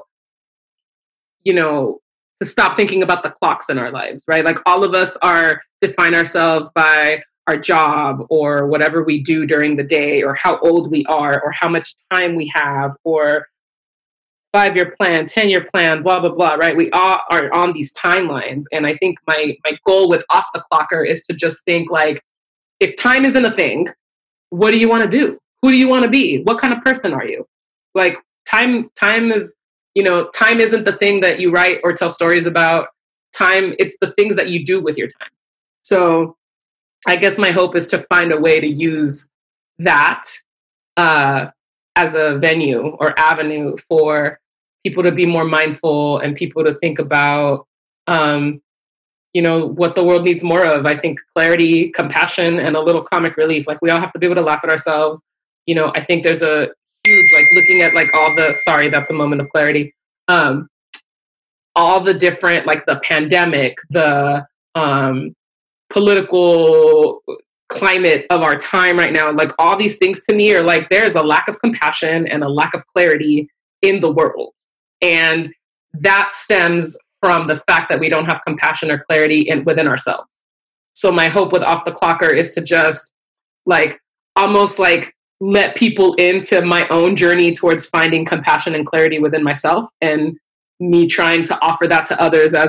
Speaker 2: to stop thinking about the clocks in our lives, right? Like all of us define ourselves by our job or whatever we do during the day or how old we are or how much time we have or 5-year plan, 10-year plan, blah, blah, blah, right? We all are on these timelines. And I think my goal with Off the Clocker is to just think like, if time isn't a thing, what do you want to do? Who do you want to be? What kind of person are you? Like time is, time isn't the thing that you write or tell stories about. Time, it's the things that you do with your time. So I guess my hope is to find a way to use that as a venue or avenue for people to be more mindful and people to think about, what the world needs more of. I think clarity, compassion, and a little comic relief. Like we all have to be able to laugh at ourselves. I think there's a huge, like looking at like that's a moment of clarity. All the different, like the pandemic, the political climate of our time right now, like all these things to me are like, there's a lack of compassion and a lack of clarity in the world. And that stems from the fact that we don't have compassion or clarity within ourselves. So my hope with Off the Clocker is to just like, almost like let people into my own journey towards finding compassion and clarity within myself and me trying to offer that to others as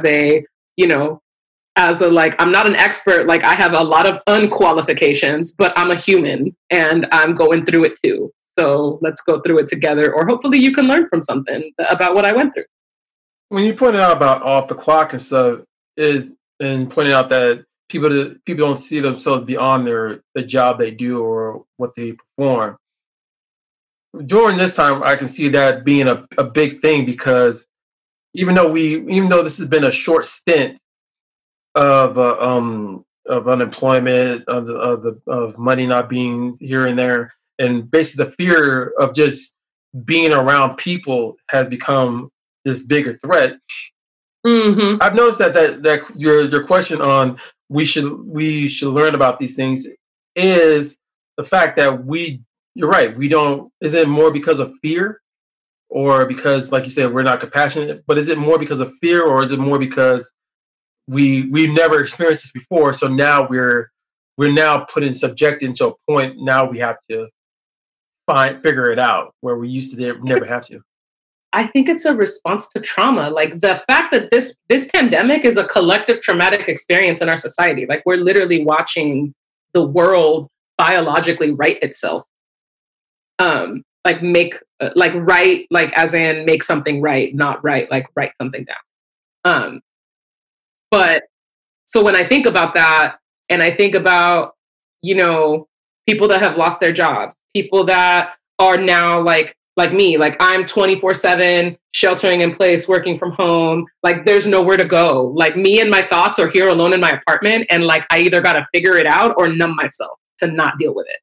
Speaker 2: like, I'm not an expert, like I have a lot of unqualifications, but I'm a human and I'm going through it too. So let's go through it together, or hopefully you can learn from something about what I went through.
Speaker 1: When you pointed out about Off the Clock and stuff, and pointing out that people don't see themselves beyond the job they do or what they perform. During this time, I can see that being a big thing because even though this has been a short stint of unemployment, of money not being here and there, and basically the fear of just being around people has become this bigger threat.
Speaker 2: Mm-hmm.
Speaker 1: I've noticed that your question on we should learn about these things is the fact that you're right, we don't. Is it more because of fear, or because, like you said, we're not compassionate? But is it more because of fear, or is it more because we've never experienced this before? So now we're now subjected to a point. Now we have to figure it out where we used to never have to.
Speaker 2: I think it's a response to trauma. Like the fact that this pandemic is a collective traumatic experience in our society. Like we're literally watching the world biologically right itself. Like right, like as in make something right, not right, like write something down. But so when I think about that, and I think about people that have lost their jobs, people that are now like me, like I'm 24/7 sheltering in place, working from home. Like there's nowhere to go. Like me and my thoughts are here alone in my apartment. And like, I either got to figure it out or numb myself to not deal with it.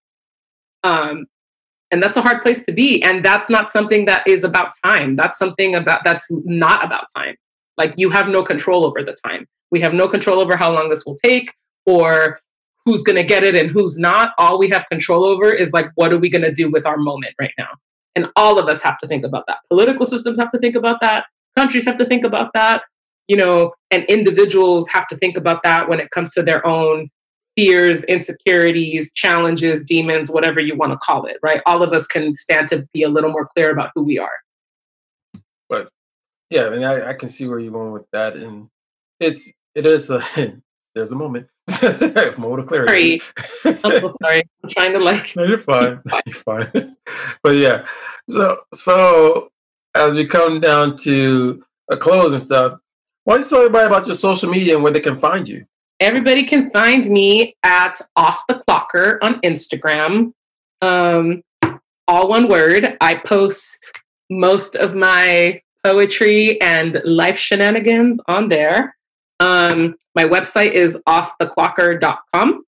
Speaker 2: And that's a hard place to be. And that's not something that is about time. That's not about time. Like you have no control over the time. We have no control over how long this will take or who's going to get it and who's not. All we have control over is like, what are we going to do with our moment right now? And all of us have to think about that. Political systems have to think about that. Countries have to think about that, and individuals have to think about that when it comes to their own fears, insecurities, challenges, demons, whatever you want to call it, right? All of us can stand to be a little more clear about who we are.
Speaker 1: But yeah, I mean, I can see where you're going with that. And it is there's a moment. Moment of clarity.
Speaker 2: Sorry. I'm so sorry. I'm trying to like.
Speaker 1: No, you're fine. You're fine. But yeah, so as we come down to a close and stuff, why don't you tell everybody about your social media and where they can find you?
Speaker 2: Everybody can find me at Off the Clocker on Instagram. All one word. I post most of my poetry and life shenanigans on there. My website is offtheclocker.com.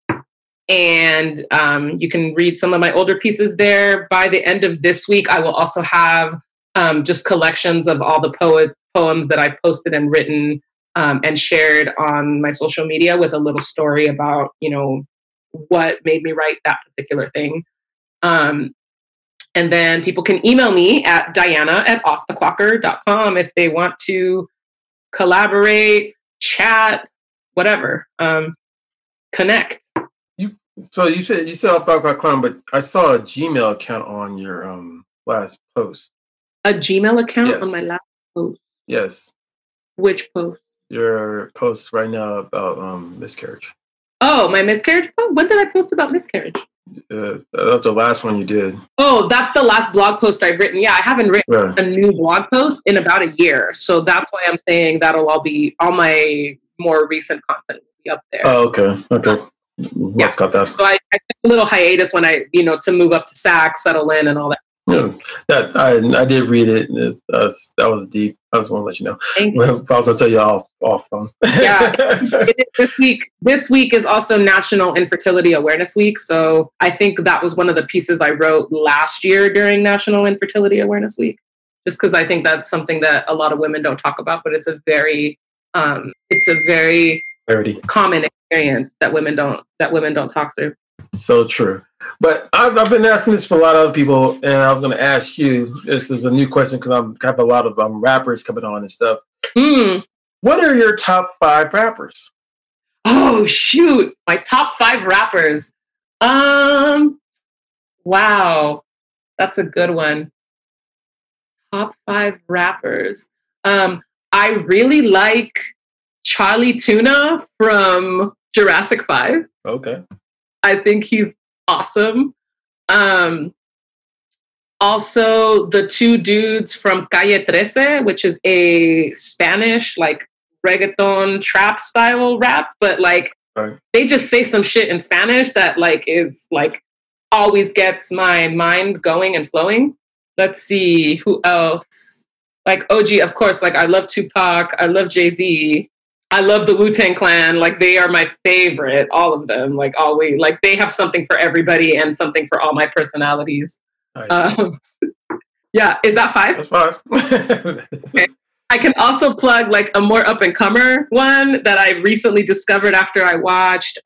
Speaker 2: And you can read some of my older pieces there. By the end of this week, I will also have just collections of all the poems that I've posted and written and shared on my social media with a little story about, what made me write that particular thing. And then people can email me at diana@offtheclocker.com if they want to collaborate, chat, whatever, connect.
Speaker 1: So you said offtheclocker.com, but I saw a Gmail account on your last post.
Speaker 2: A Gmail account on my last post?
Speaker 1: Yes.
Speaker 2: Which post?
Speaker 1: Your post right now about miscarriage.
Speaker 2: Oh, my miscarriage post? When did I post about miscarriage?
Speaker 1: That was the last one you did.
Speaker 2: Oh, that's the last blog post I've written. Yeah, I haven't written a new blog post in about a year. So that's why I'm saying that'll all my more recent content will be up there.
Speaker 1: Oh, okay. Let's cut that.
Speaker 2: So I took a little hiatus when I, to move up to SAC, settle in and all that.
Speaker 1: Yeah, that I did read it. That was deep. I just want to let you know.
Speaker 2: Thank you.
Speaker 1: I'll tell you off.
Speaker 2: Yeah, this week is also National Infertility Awareness Week. So I think that was one of the pieces I wrote last year during National Infertility Awareness Week. Just because I think that's something that a lot of women don't talk about, but it's a very common experience that women don't talk through.
Speaker 1: So true. But I've been asking this for a lot of other people, and I was going to ask you. This is a new question because I have a lot of rappers coming on and stuff. What are your top 5 rappers?
Speaker 2: Oh shoot, my top 5 rappers. Wow, that's a good one. Top 5 rappers. I really like Charlie Tuna from Jurassic 5.
Speaker 1: Okay.
Speaker 2: I think he's awesome. Also, the 2 dudes from Calle 13, which is a Spanish, like, reggaeton trap style rap, but, like, they just say some shit in Spanish that, like, is, like, always gets my mind going and flowing. Let's see, who else? Like, OG, of course, like, I love Tupac, I love Jay-Z. I love the Wu-Tang Clan. Like, they are my favorite, all of them. Like, always. Like, they have something for everybody and something for all my personalities. Nice. Yeah, is that 5?
Speaker 1: That's 5.
Speaker 2: Okay. I can also plug, like, a more up-and-comer one that I recently discovered after I watched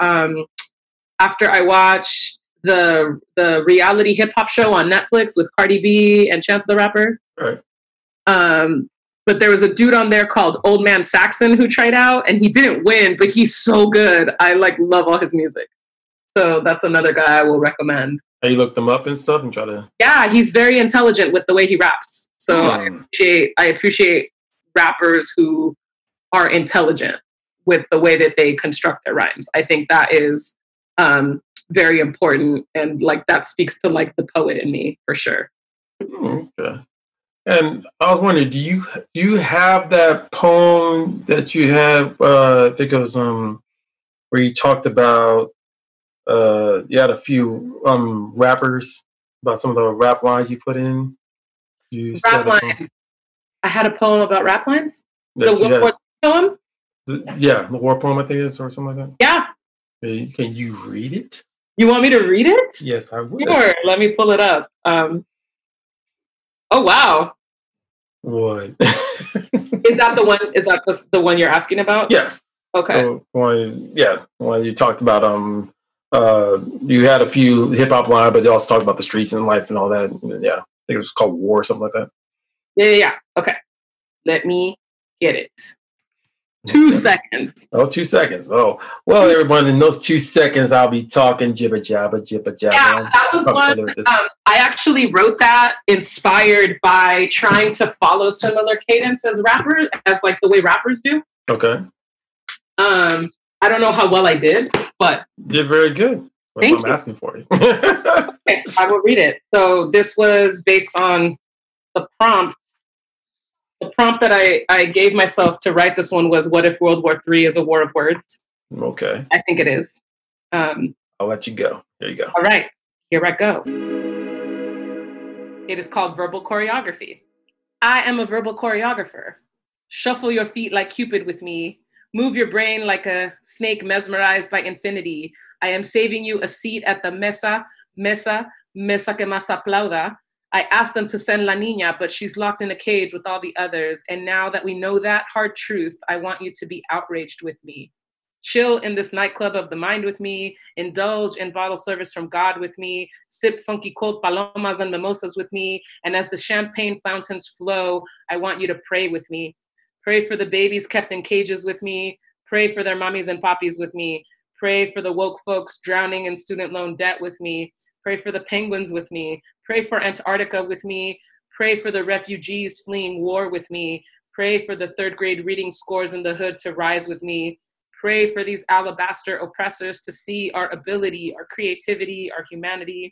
Speaker 2: the reality hip-hop show on Netflix with Cardi B and Chance the Rapper.
Speaker 1: Right.
Speaker 2: But there was a dude on there called Old Man Saxon who tried out, and he didn't win, but he's so good. I love all his music. So that's another guy I will recommend.
Speaker 1: Have you looked him up and stuff and try to?
Speaker 2: Yeah, he's very intelligent with the way he raps. So I appreciate rappers who are intelligent with the way that they construct their rhymes. I think that is very important, and like that speaks to like the poet in me for sure.
Speaker 1: Okay. And I was wondering, do you have that poem that you have? I think it was where you talked about You had a few rappers about some of the rap lines you put in.
Speaker 2: Rap lines. I had a poem about rap lines. The war poem.
Speaker 1: The war poem, I think it is, or something like that.
Speaker 2: Yeah.
Speaker 1: Can you read it?
Speaker 2: You want me to read it?
Speaker 1: Yes, I would.
Speaker 2: Sure. Let me pull it up. Oh wow.
Speaker 1: What?
Speaker 2: Is that the one? Is that the one you're asking about?
Speaker 1: Yeah.
Speaker 2: Okay.
Speaker 1: The one you talked about. You had a few hip hop lines, but you also talked about the streets and life and all that. Yeah, I think it was called War or something like that.
Speaker 2: Yeah. Okay. Let me get it. 2 seconds.
Speaker 1: Oh, 2 seconds. Oh, well, everyone, in those 2 seconds, I'll be talking jibber jabber, jibber jabber.
Speaker 2: Yeah, that was one. I actually wrote that inspired by trying to follow similar cadence as rappers, as like the way rappers do.
Speaker 1: Okay.
Speaker 2: I don't know how well I did, but
Speaker 1: you did very good. I'm asking for you.
Speaker 2: Okay, I will read it. So this was based on the prompt. The prompt that I gave myself to write this one was, what if World War III is a war of words?
Speaker 1: Okay.
Speaker 2: I think it is.
Speaker 1: I'll let you go. There you go.
Speaker 2: All right. Here I go. It is called Verbal Choreography. I am a verbal choreographer. Shuffle your feet like Cupid with me. Move your brain like a snake mesmerized by infinity. I am saving you a seat at the mesa que más aplauda. I asked them to send La Niña, but she's locked in a cage with all the others. And now that we know that hard truth, I want you to be outraged with me. Chill in this nightclub of the mind with me. Indulge in bottle service from God with me. Sip funky cold palomas and mimosas with me. And as the champagne fountains flow, I want you to pray with me. Pray for the babies kept in cages with me. Pray for their mommies and poppies with me. Pray for the woke folks drowning in student loan debt with me. Pray for the penguins with me. Pray for Antarctica with me. Pray for the refugees fleeing war with me. Pray for the third grade reading scores in the hood to rise with me. Pray for these alabaster oppressors to see our ability, our creativity, our humanity.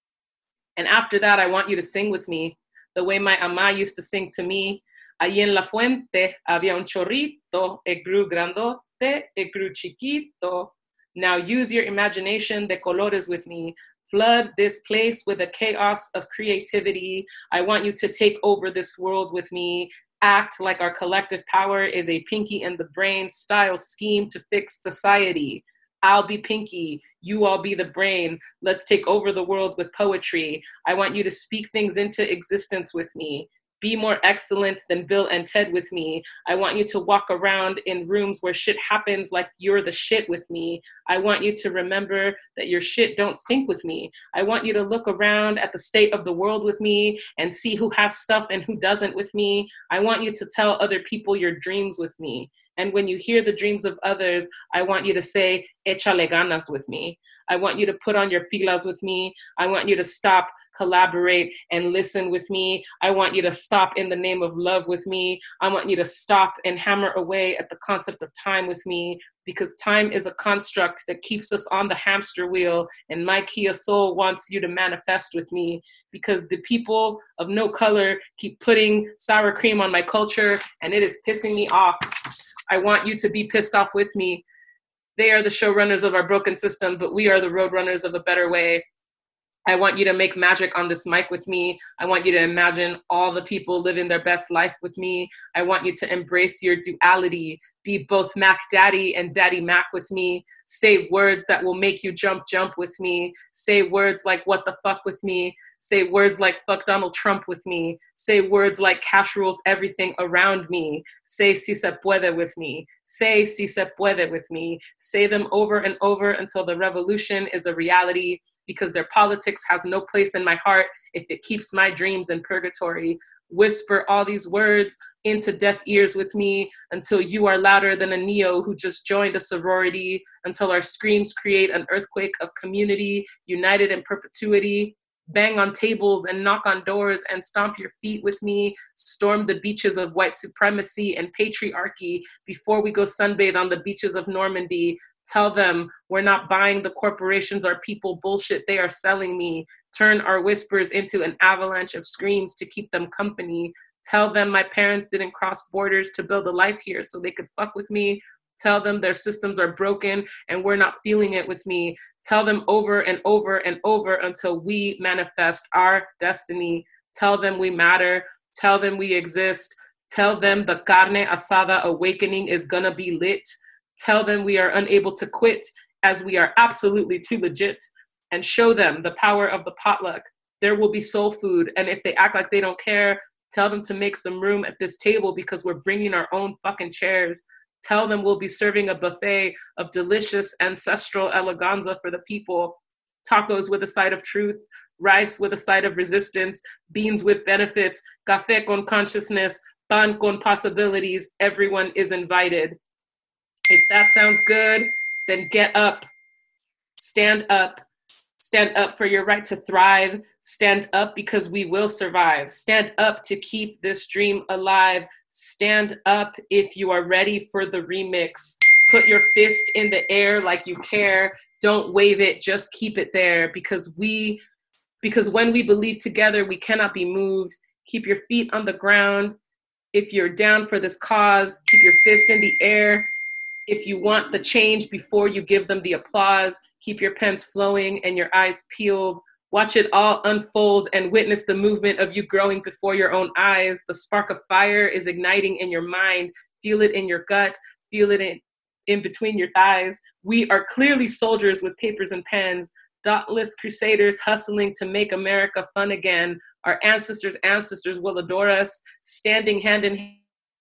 Speaker 2: And after that, I want you to sing with me the way my ama used to sing to me. Allí en la fuente había un chorrito, it grew grandote, it grew chiquito. Now use your imagination de colores with me. Flood this place with a chaos of creativity. I want you to take over this world with me. Act like our collective power is a pinky in the brain style scheme to fix society. I'll be Pinky, you all be the brain. Let's take over the world with poetry. I want you to speak things into existence with me. Be more excellent than Bill and Ted with me. I want you to walk around in rooms where shit happens like you're the shit with me. I want you to remember that your shit don't stink with me. I want you to look around at the state of the world with me and see who has stuff and who doesn't with me. I want you to tell other people your dreams with me. And when you hear the dreams of others, I want you to say, échale ganas with me. I want you to put on your pilas with me. I want you to stop, collaborate, and listen with me. I want you to stop in the name of love with me. I want you to stop and hammer away at the concept of time with me, because time is a construct that keeps us on the hamster wheel, and my Kia soul wants you to manifest with me, because the people of no color keep putting sour cream on my culture, and it is pissing me off. I want you to be pissed off with me. They are the showrunners of our broken system, but we are the roadrunners of a better way. I want you to make magic on this mic with me. I want you to imagine all the people living their best life with me. I want you to embrace your duality. Be both Mac Daddy and Daddy Mac with me. Say words that will make you jump with me. Say words like what the fuck with me. Say words like fuck Donald Trump with me. Say words like cash rules everything around me. Say si se puede with me. Say si se puede with me. Say them over and over until the revolution is a reality, because their politics has no place in my heart if it keeps my dreams in purgatory. Whisper all these words into deaf ears with me until you are louder than a Neo who just joined a sorority, until our screams create an earthquake of community, united in perpetuity. Bang on tables and knock on doors and stomp your feet with me. Storm the beaches of white supremacy and patriarchy before we go sunbathe on the beaches of Normandy. Tell them we're not buying the corporations or people bullshit they are selling me. Turn our whispers into an avalanche of screams to keep them company. Tell them my parents didn't cross borders to build a life here so they could fuck with me. Tell them their systems are broken and we're not feeling it with me. Tell them over and over and over until we manifest our destiny. Tell them we matter. Tell them we exist. Tell them the carne asada awakening is gonna be lit. Tell them we are unable to quit as we are absolutely too legit. And show them the power of the potluck. There will be soul food. And if they act like they don't care, tell them to make some room at this table because we're bringing our own fucking chairs. Tell them we'll be serving a buffet of delicious ancestral eleganza for the people. Tacos with a side of truth, rice with a side of resistance, beans with benefits, café con consciousness, pan con possibilities. Everyone is invited. If that sounds good, then get up. Stand up. Stand up for your right to thrive. Stand up because we will survive. Stand up to keep this dream alive. Stand up if you are ready for the remix. Put your fist in the air like you care. Don't wave it, just keep it there because when we believe together, we cannot be moved. Keep your feet on the ground. If you're down for this cause, keep your fist in the air. If you want the change before you give them the applause, keep your pens flowing and your eyes peeled. Watch it all unfold and witness the movement of you growing before your own eyes. The spark of fire is igniting in your mind. Feel it in your gut. Feel it in between your thighs. We are clearly soldiers with papers and pens, dauntless crusaders hustling to make America fun again. Our ancestors' ancestors will adore us, standing hand in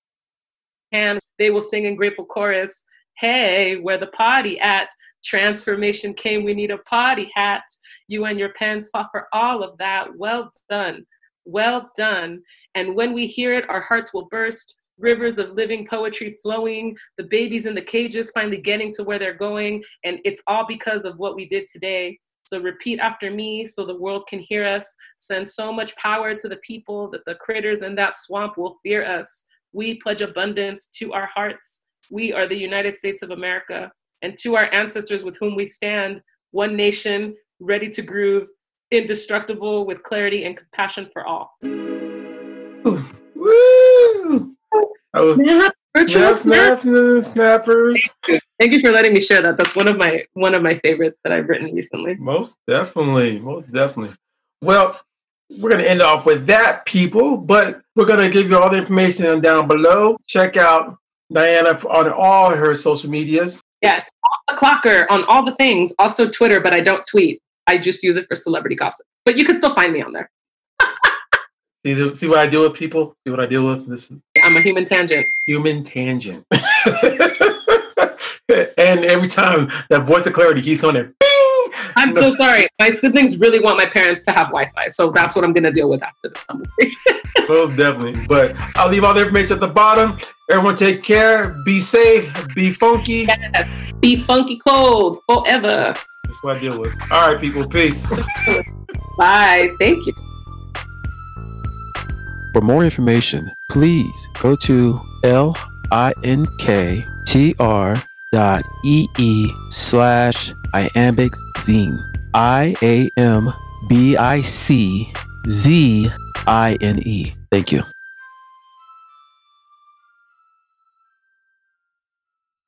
Speaker 2: hand. They will sing in grateful chorus. Hey, where the party at? Transformation came, we need a party hat. You and your pens fought for all of that. Well done. Well done. And when we hear it, our hearts will burst. Rivers of living poetry flowing. The babies in the cages finally getting to where they're going. And it's all because of what we did today. So repeat after me so the world can hear us. Send so much power to the people that the critters in that swamp will fear us. We pledge abundance to our hearts. We are the United States of America. And to our ancestors with whom we stand, one nation, ready to groove, indestructible with clarity and compassion for all.
Speaker 1: Woo! Snappers.
Speaker 2: Thank you for letting me share that. That's one of my favorites that I've written recently.
Speaker 1: Most definitely. Well, we're going to end off with that, people, but we're going to give you all the information down below. Check out Diana on all her social medias.
Speaker 2: Yes, off the clocker on all the things. Also Twitter, but I don't tweet. I just use it for celebrity gossip. But you can still find me on there.
Speaker 1: See what I deal with, people? See what I deal with? This.
Speaker 2: I'm a human tangent.
Speaker 1: And every time that voice of clarity keeps on there.
Speaker 2: I'm so sorry. My siblings really want my parents to have Wi-Fi, so that's what I'm going to deal with after this conversation.
Speaker 1: Most definitely. But I'll leave all the information at the bottom. Everyone take care. Be safe. Be funky.
Speaker 2: Yes. Be funky cold forever.
Speaker 1: That's what I deal with. All right, people. Peace.
Speaker 2: Bye. Thank you.
Speaker 1: For more information, please go to linktr.ee/iambiczine. IAMBICZINE. Thank you.